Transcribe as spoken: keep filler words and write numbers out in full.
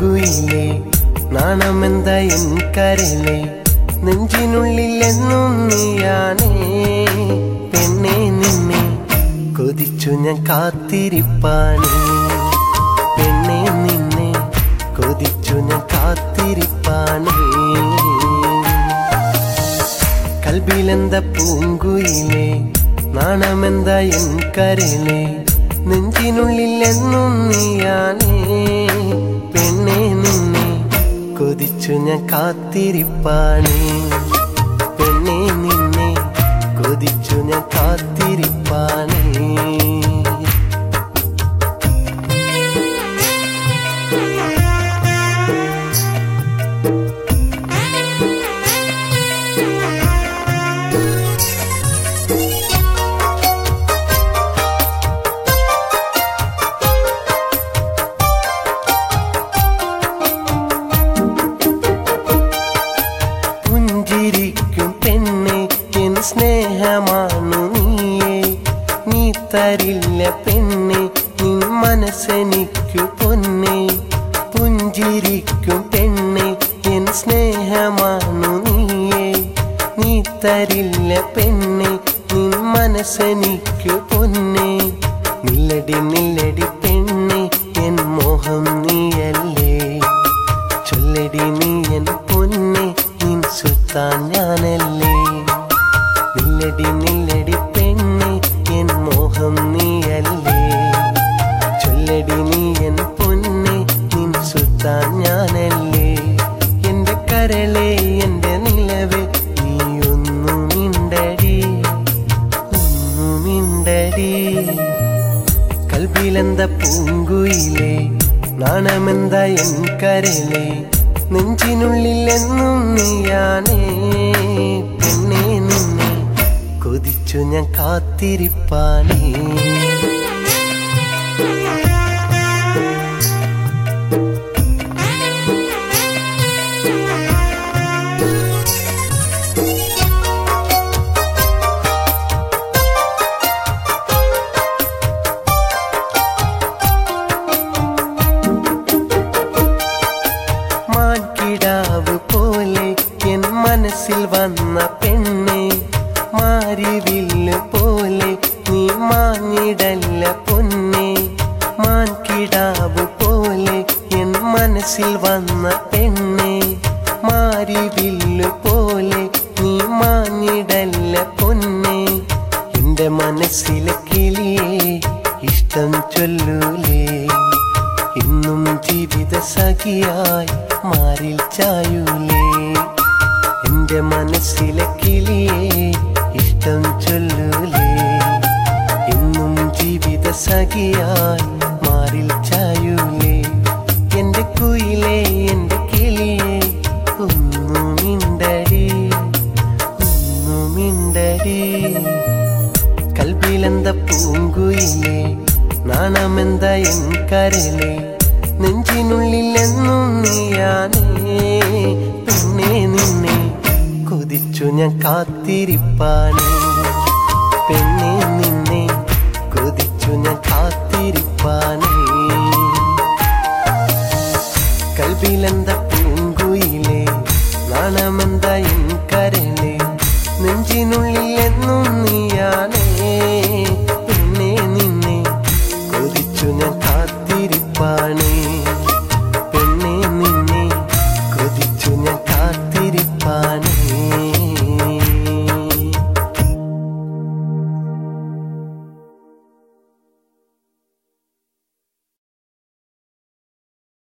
പൂങ്കുയിലേ നാണമെന്താ N കരളേ നെഞ്ചിനുള്ളിലെന്നും നീയാണേ പെണ്ണേ നിന്നെ കൊതിച്ചു ഞാൻ കാത്തിരിപ്പാനേ പെണ്ണേ നിന്നെ കൊതിച്ചു ഞാൻ കാത്തിരിപ്പാനേ കൽബിലെന്താ പൂങ്കുയിലേ നാണമെന്താ എൻ കരളേ നെഞ്ചിനുള്ളിലെന്നും നീയാണേ പെണ്ണേ നിന്നെ കൊതിച്ചു ഞാൻ കാത്തിരിപ്പാനേ പെണ്ണേ നിന്നെ കൊതിച്ചു ഞാൻ കാത്തിരിപ്പാനേ സ്നേഹമാണു നീയേ നീ തരില്ല പെണ്ണെ നിൻ മനസ്സെനിക്കു പൊന്നെ പുഞ്ചിരിക്കും പെണ്ണെ എൻ സ്നേഹമാണു നീയേ നീ തരില്ല പെണ്ണെ നിൻ മനസ്സെനിക്കു പൊന്നെ നില്ലടി നില്ലടി പെണ്ണെ എൻ മോഹം നീയല്ലേ ചൊല്ലടി നീ എൻ പൊന്നെ നിൻ സുൽത്താൻ ഞാനല്ലേ നില്ലടി നില്ലടി പെണ്ണെ എൻ മോഹം നീയല്ലേ ചൊല്ലടി നീ എൻ പൊന്നെ നിൻ സുൽത്താൻ ഞാനല്ലേ എന്റെ കരളേ എന്റെ നിലവേ നീ ഒന്നു മിണ്ടടി ഒന്നു മിണ്ടടി കൽബിലെന്താ പൂങ്കുയിലേ നാണമെന്താ എൻ കരളേ നെഞ്ചിനുള്ളിലെന്നും നീയാണേ പെണ്ണേ നിന്നെ കൊതിച്ചു ഞാൻ കാത്തിരിപ്പാനേ മാൻകിടാവ് പോലെ എൻ മനസ്സിൽ വന്ന പെണ്ണെ മാരിവില്ല് പോലെ നീ മാഞ്ഞിടല്ല പൊന്നെ മാൻകിടാവ് പോലെ എൻ മനസ്സിൽ വന്ന പെണ്ണെ മാരിവില്ല് പോലെ നീ മാഞ്ഞിടല്ല പൊന്നെ എന്റെ മനസ്സിലെ കിളിയേ ഇഷ്ടം ചൊല്ലൂലേ ഇന്നും ജീവിത സഖിയായി മാറിൽ ചായൂലേ എന്റെ മനസ്സിലെ കിളിയേ ഇഷ്ടം ചൊല്ലൂലേ ഇന്നും ജീവിത സഖിയായി മാറിൽ ചായൂലേ എന്റെ കുയിലേ എന്റെ കിളിയേ ഒന്നു മിണ്ടടി ഒന്നു മിണ്ടടി കൽബിലെന്താ പൂങ്കുയിലേ നാണമെന്താ എൻ കരളേ നെഞ്ചിനുള്ളിലെന്നും നീയാണേ പെണ്ണേ നിന്നെ കൊതിച്ചു ഞാൻ കാത്തിരിപ്പാനേ പെണ്ണേ നിന്നെ കൊതിച്ചു ഞാൻ കാത്തിരിപ്പാനേ കൽബിലെന്താ പൂങ്കുയിലേ നാണമെന്താ